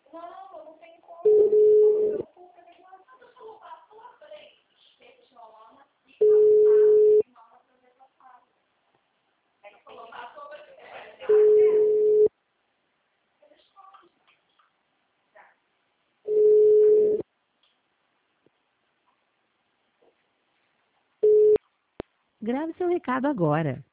Não, não tem como. Eu vou pra mim, mas eu vou lá pela frente. Petiona e manda pra ver pra casa. É que colocar sobre Grave seu recado agora.